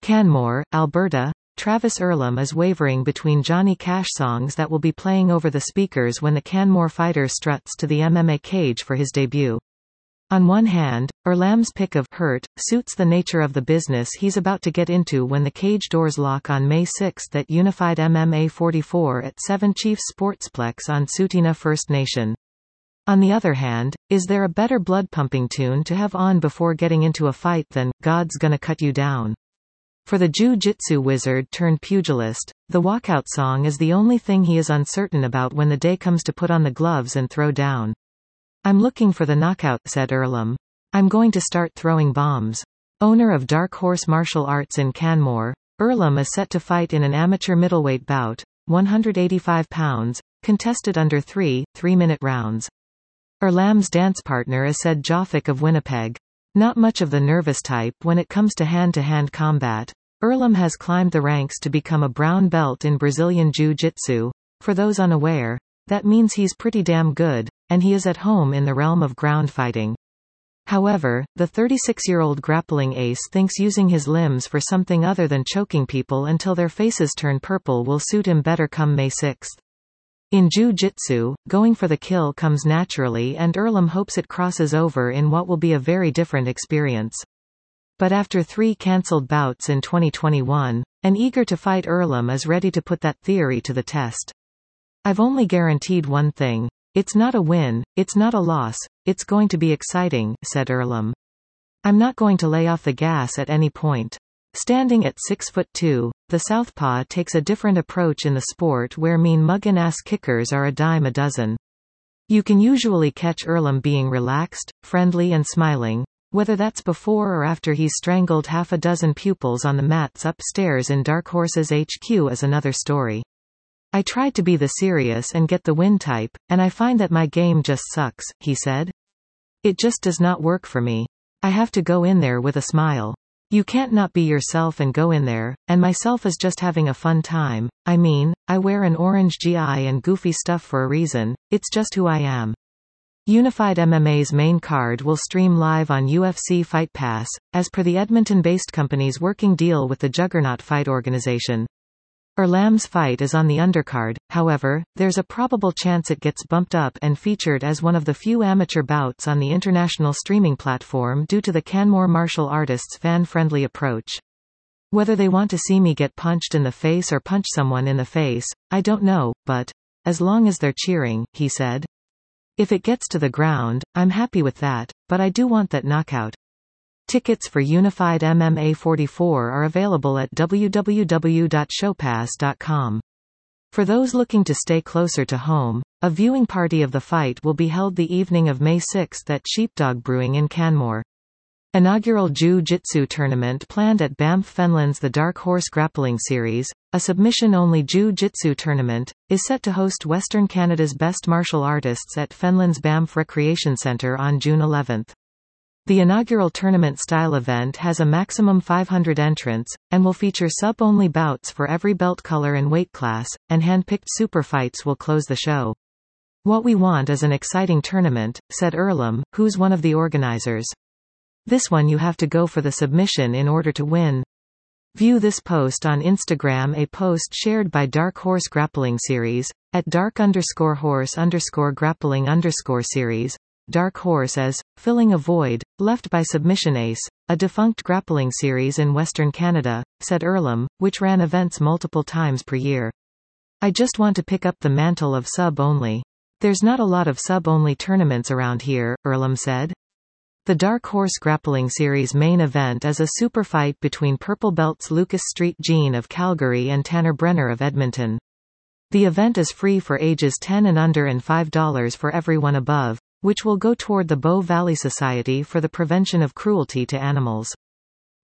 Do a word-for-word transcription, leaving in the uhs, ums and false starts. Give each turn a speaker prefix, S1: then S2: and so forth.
S1: Canmore, Alberta. Travis Earlham is wavering between Johnny Cash songs that will be playing over the speakers when the Canmore fighter struts to the M M A cage for his debut. On one hand, Earlham's pick of Hurt suits the nature of the business he's about to get into when the cage doors lock on May sixth at Unified M M A forty-four at Seven Chiefs Sportsplex on Tsuut'ina First Nation. On the other hand, is there a better blood-pumping tune to have on before getting into a fight than God's Gonna Cut You Down? For the jiu-jitsu wizard turned pugilist, the walkout song is the only thing he is uncertain about when the day comes to put on the gloves and throw down. I'm looking for the knockout, said Earlham. I'm going to start throwing bombs. Owner of Dark Horse Martial Arts in Canmore, Earlham is set to fight in an amateur middleweight bout, one hundred eighty-five pounds, contested under three, three-minute rounds. Earlham's dance partner is said Jofik of Winnipeg. Not much of the nervous type when it comes to hand-to-hand combat, Earlham has climbed the ranks to become a brown belt in Brazilian Jiu-Jitsu. For those unaware, that means he's pretty damn good, and he is at home in the realm of ground fighting. However, the thirty-six-year-old grappling ace thinks using his limbs for something other than choking people until their faces turn purple will suit him better come May sixth. In Jiu-Jitsu, going for the kill comes naturally and Earlham hopes it crosses over in what will be a very different experience. But after three cancelled bouts in twenty twenty-one, an eager-to-fight Earlham is ready to put that theory to the test. I've only guaranteed one thing. It's not a win, it's not a loss, it's going to be exciting, said Earlham. I'm not going to lay off the gas at any point. Standing at six foot two, the southpaw takes a different approach in the sport where mean muggin' ass kickers are a dime a dozen. You can usually catch Earlham being relaxed, friendly and smiling, whether that's before or after he's strangled half a dozen pupils on the mats upstairs in Dark Horse's H Q is another story. I tried to be the serious and get the win type, and I find that my game just sucks, he said. It just does not work for me. I have to go in there with a smile. You can't not be yourself and go in there, and myself is just having a fun time. I mean, I wear an orange G I and goofy stuff for a reason, it's just who I am. Unified M M A's main card will stream live on U F C Fight Pass, as per the Edmonton-based company's working deal with the Juggernaut Fight Organization. Earlham's fight is on the undercard, however, there's a probable chance it gets bumped up and featured as one of the few amateur bouts on the international streaming platform due to the Canmore martial artists' fan-friendly approach. Whether they want to see me get punched in the face or punch someone in the face, I don't know, but as long as they're cheering, he said. If it gets to the ground, I'm happy with that, but I do want that knockout. Tickets for Unified M M A forty-four are available at w w w dot showpass dot com. For those looking to stay closer to home, a viewing party of the fight will be held the evening of May sixth at Sheepdog Brewing in Canmore. Inaugural Jiu-Jitsu tournament planned at Banff Fenland's The Dark Horse Grappling Series, a submission-only Jiu-Jitsu tournament, is set to host Western Canada's best martial artists at Fenland's Banff Recreation Centre on June eleventh. The inaugural tournament-style event has a maximum five hundred entrants, and will feature sub-only bouts for every belt color and weight class, and hand-picked super fights will close the show. What we want is an exciting tournament, said Earlham, who's one of the organizers. This one you have to go for the submission in order to win. View this post on Instagram, a post shared by Dark Horse Grappling Series, at dark underscore horse underscore grappling underscore series. Dark Horse as, filling a void, left by Submission Ace, a defunct grappling series in Western Canada, said Earlham, which ran events multiple times per year. I just want to pick up the mantle of sub-only. There's not a lot of sub-only tournaments around here, Earlham said. The Dark Horse Grappling Series main event is a super fight between purple belts Lucas Street Jean of Calgary and Tanner Brenner of Edmonton. The event is free for ages ten and under and five dollars for everyone above, which will go toward the Bow Valley Society for the Prevention of Cruelty to Animals.